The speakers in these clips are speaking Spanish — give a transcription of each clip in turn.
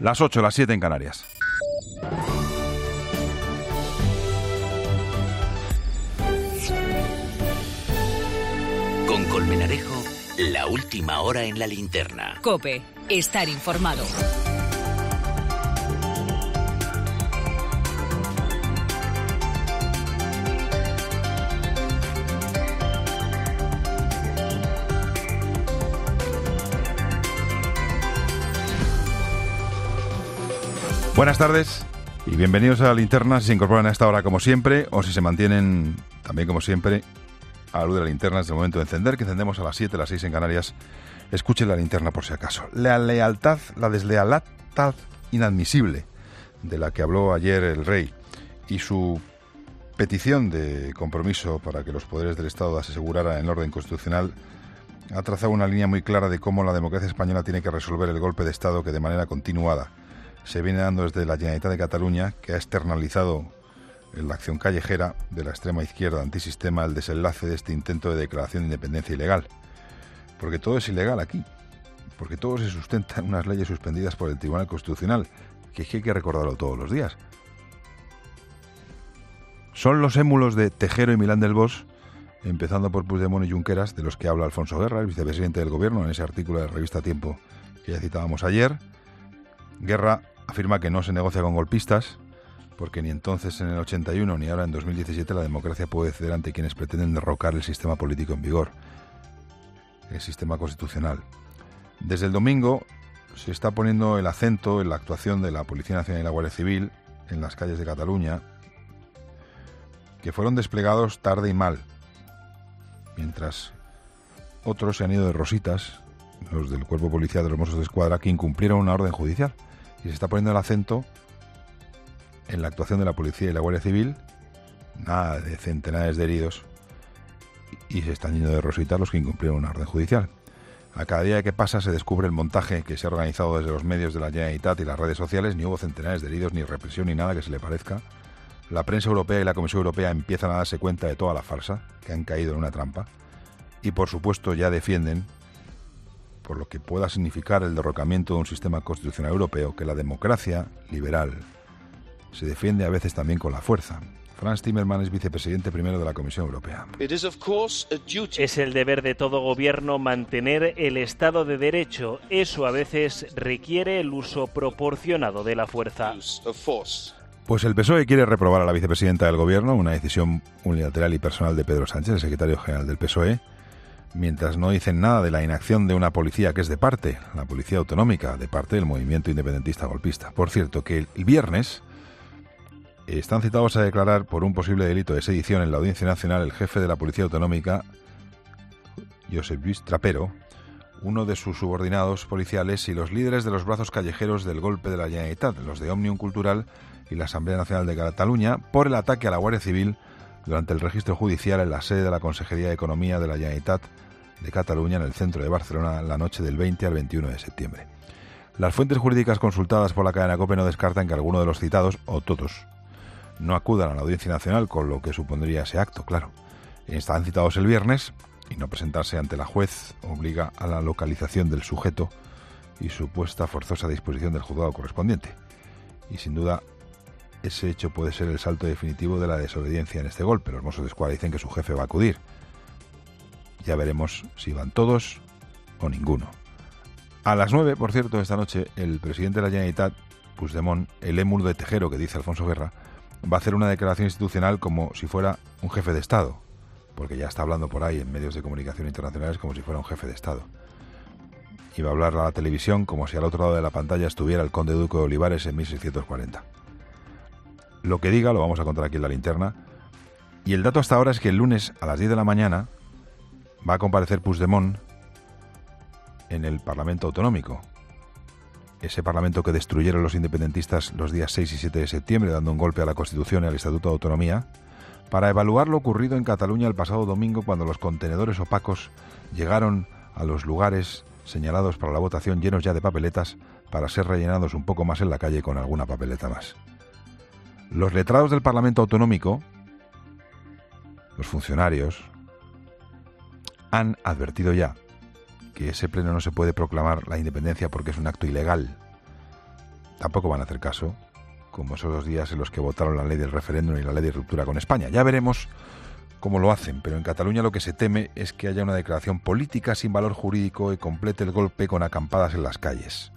Las 8, las 7 en Canarias. Con Colmenarejo, la última hora en la linterna. COPE, estar informado. Buenas tardes y bienvenidos a la linterna. Si se incorporan a esta hora como siempre o si se mantienen también como siempre a la luz de la linterna desde el momento de encender, que encendemos a las 7, las 6 en Canarias. Escuchen la linterna por si acaso. La deslealtad inadmisible de la que habló ayer el rey y su petición de compromiso para que los poderes del Estado aseguraran el orden constitucional ha trazado una línea muy clara de cómo la democracia española tiene que resolver el golpe de Estado que de manera continuada se viene dando desde la Generalitat de Cataluña, que ha externalizado en la acción callejera de la extrema izquierda antisistema el desenlace de este intento de declaración de independencia ilegal. Porque todo es ilegal aquí, porque todo se sustenta en unas leyes suspendidas por el Tribunal Constitucional, que hay que recordarlo todos los días. Son los émulos de Tejero y Milán del Bosch, empezando por Puigdemont y Junqueras, de los que habla Alfonso Guerra, el vicepresidente del Gobierno, en ese artículo de la revista Tiempo que ya citábamos ayer. Guerra afirma que no se negocia con golpistas, porque ni entonces en el 81 ni ahora en 2017 la democracia puede ceder ante quienes pretenden derrocar el sistema político en vigor, el sistema constitucional. Desde el domingo se está poniendo el acento en la actuación de la Policía Nacional y la Guardia Civil en las calles de Cataluña, que fueron desplegados tarde y mal, mientras otros se han ido de rositas, los del Cuerpo Policial de los Mossos de Escuadra, que incumplieron una orden judicial. Y se está poniendo el acento en la actuación de la Policía y la Guardia Civil, nada de centenares de heridos, y se están yendo de rositas los que incumplieron una orden judicial. A cada día que pasa se descubre el montaje que se ha organizado desde los medios de la Generalitat y las redes sociales. Ni hubo centenares de heridos, ni represión, ni nada que se le parezca. La prensa europea y la Comisión Europea empiezan a darse cuenta de toda la farsa, que han caído en una trampa, y por supuesto ya defienden, por lo que pueda significar el derrocamiento de un sistema constitucional europeo, que la democracia liberal se defiende a veces también con la fuerza. Frans Timmermans es vicepresidente primero de la Comisión Europea. Es el deber de todo gobierno mantener el Estado de Derecho. Eso a veces requiere el uso proporcionado de la fuerza. Pues el PSOE quiere reprobar a la vicepresidenta del Gobierno, una decisión unilateral y personal de Pedro Sánchez, el secretario general del PSOE, mientras no dicen nada de la inacción de una policía que es de parte, la policía autonómica, de parte del movimiento independentista golpista. Por cierto, que el viernes están citados a declarar por un posible delito de sedición en la Audiencia Nacional el jefe de la policía autonómica, Josep Lluís Trapero, uno de sus subordinados policiales y los líderes de los brazos callejeros del golpe de la Generalitat, los de Òmnium Cultural y la Asamblea Nacional de Cataluña, por el ataque a la Guardia Civil durante el registro judicial en la sede de la Consejería de Economía de la Generalitat de Cataluña en el centro de Barcelona la noche del 20 al 21 de septiembre. Las fuentes jurídicas consultadas por la cadena COPE no descartan que alguno de los citados, o todos, no acudan a la Audiencia Nacional, con lo que supondría ese acto, claro. Están citados el viernes y no presentarse ante la juez obliga a la localización del sujeto y supuesta forzosa disposición del juzgado correspondiente. Y sin duda ese hecho puede ser el salto definitivo de la desobediencia en este golpe. Los Mossos de Escuadra dicen que su jefe va a acudir. Ya veremos si van todos o ninguno. A las 9, por cierto, de esta noche, el presidente de la Generalitat, Puigdemont, el émulo de Tejero que dice Alfonso Guerra, va a hacer una declaración institucional como si fuera un jefe de Estado, porque ya está hablando por ahí en medios de comunicación internacionales como si fuera un jefe de Estado. Y va a hablar a la televisión como si al otro lado de la pantalla estuviera el conde duque de Olivares en 1640. Lo que diga lo vamos a contar aquí en la linterna. Y el dato hasta ahora es que el lunes a las 10 de la mañana va a comparecer Puigdemont en el Parlamento Autonómico. Ese Parlamento que destruyeron los independentistas los días 6 y 7 de septiembre, dando un golpe a la Constitución y al Estatuto de Autonomía, para evaluar lo ocurrido en Cataluña el pasado domingo cuando los contenedores opacos llegaron a los lugares señalados para la votación llenos ya de papeletas para ser rellenados un poco más en la calle con alguna papeleta más. Los letrados del Parlamento Autonómico, los funcionarios, han advertido ya que ese pleno no se puede proclamar la independencia porque es un acto ilegal, tampoco van a hacer caso, como esos 2 días en los que votaron la ley del referéndum y la ley de ruptura con España. Ya veremos cómo lo hacen, pero en Cataluña lo que se teme es que haya una declaración política sin valor jurídico y complete el golpe con acampadas en las calles.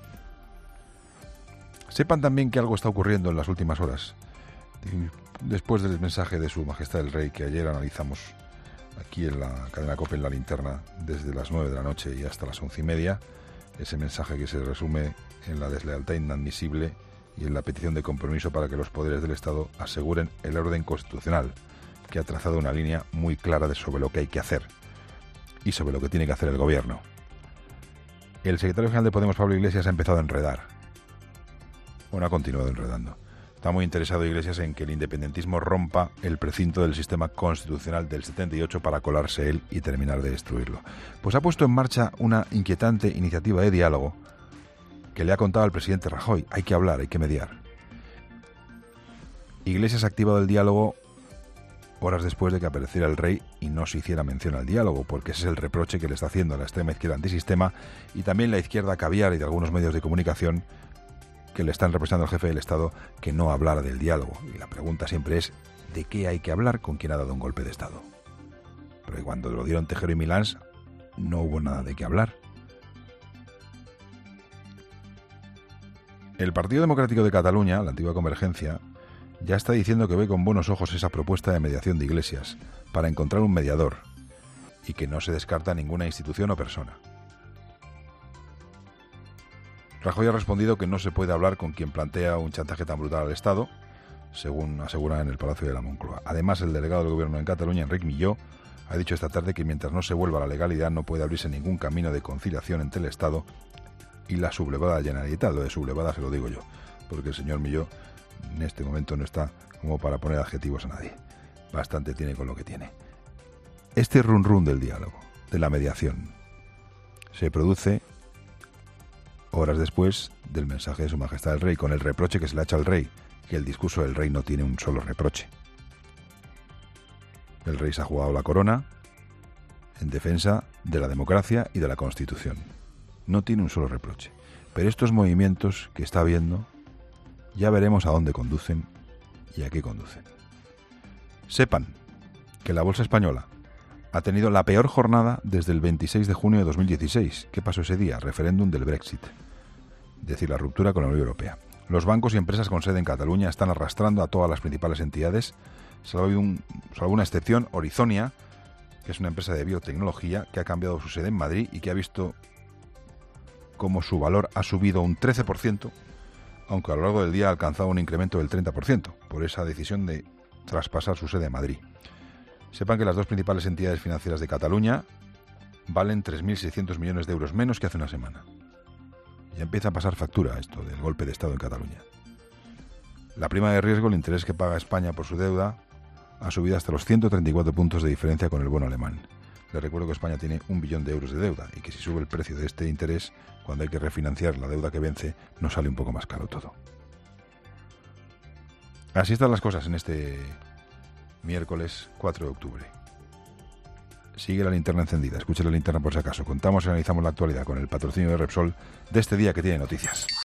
Sepan también que algo está ocurriendo en las últimas horas. Después del mensaje de Su Majestad el Rey, que ayer analizamos aquí en la cadena COPE en la linterna, desde las 9 de la noche y hasta las 11:30, ese mensaje que se resume en la deslealtad inadmisible y en la petición de compromiso para que los poderes del Estado aseguren el orden constitucional, que ha trazado una línea muy clara sobre lo que hay que hacer y sobre lo que tiene que hacer el gobierno. El secretario general de Podemos, Pablo Iglesias, ha empezado a enredar. Bueno, ha continuado enredando. Está muy interesado Iglesias en que el independentismo rompa el precinto del sistema constitucional del 78 para colarse él y terminar de destruirlo. Pues ha puesto en marcha una inquietante iniciativa de diálogo que le ha contado al presidente Rajoy. Hay que hablar, hay que mediar. Iglesias ha activado el diálogo horas después de que apareciera el rey y no se hiciera mención al diálogo, porque ese es el reproche que le está haciendo a la extrema izquierda antisistema y también la izquierda caviar y de algunos medios de comunicación que le están representando al jefe del Estado, que no hablara del diálogo. Y la pregunta siempre es, ¿de qué hay que hablar con quien ha dado un golpe de Estado? Pero cuando lo dieron Tejero y Milans, no hubo nada de qué hablar. El Partido Democrático de Cataluña, la antigua Convergencia, ya está diciendo que ve con buenos ojos esa propuesta de mediación de Iglesias para encontrar un mediador y que no se descarta ninguna institución o persona. Rajoy ha respondido que no se puede hablar con quien plantea un chantaje tan brutal al Estado, según asegura en el Palacio de la Moncloa. Además, el delegado del Gobierno en Cataluña, Enric Milló, ha dicho esta tarde que mientras no se vuelva a la legalidad no puede abrirse ningún camino de conciliación entre el Estado y la sublevada Generalitat. Lo de sublevada se lo digo yo, porque el señor Milló en este momento no está como para poner adjetivos a nadie. Bastante tiene con lo que tiene. Este run del diálogo, de la mediación, se produce horas después del mensaje de Su Majestad el Rey, con el reproche que se le ha hecho al Rey, que el discurso del Rey no tiene un solo reproche. El Rey se ha jugado la corona en defensa de la democracia y de la Constitución. No tiene un solo reproche. Pero estos movimientos que está habiendo, ya veremos a dónde conducen y a qué conducen. Sepan que la bolsa española ha tenido la peor jornada desde el 26 de junio de 2016. ¿Qué pasó ese día? Referéndum del Brexit. Es decir, la ruptura con la Unión Europea. Los bancos y empresas con sede en Cataluña están arrastrando a todas las principales entidades, salvo una excepción, Orizonia, que es una empresa de biotecnología que ha cambiado su sede en Madrid y que ha visto cómo su valor ha subido un 13%, aunque a lo largo del día ha alcanzado un incremento del 30%, por esa decisión de traspasar su sede a Madrid. Sepan que las dos principales entidades financieras de Cataluña valen 3.600 millones de euros menos que hace una semana. Ya empieza a pasar factura esto del golpe de Estado en Cataluña. La prima de riesgo, el interés que paga España por su deuda, ha subido hasta los 134 puntos de diferencia con el bono alemán. Les recuerdo que España tiene 1 billón de euros de deuda y que si sube el precio de este interés, cuando hay que refinanciar la deuda que vence, nos sale un poco más caro todo. Así están las cosas en este miércoles 4 de octubre. Sigue la linterna encendida, escuche la linterna por si acaso. Contamos y analizamos la actualidad con el patrocinio de Repsol de este día que tiene noticias.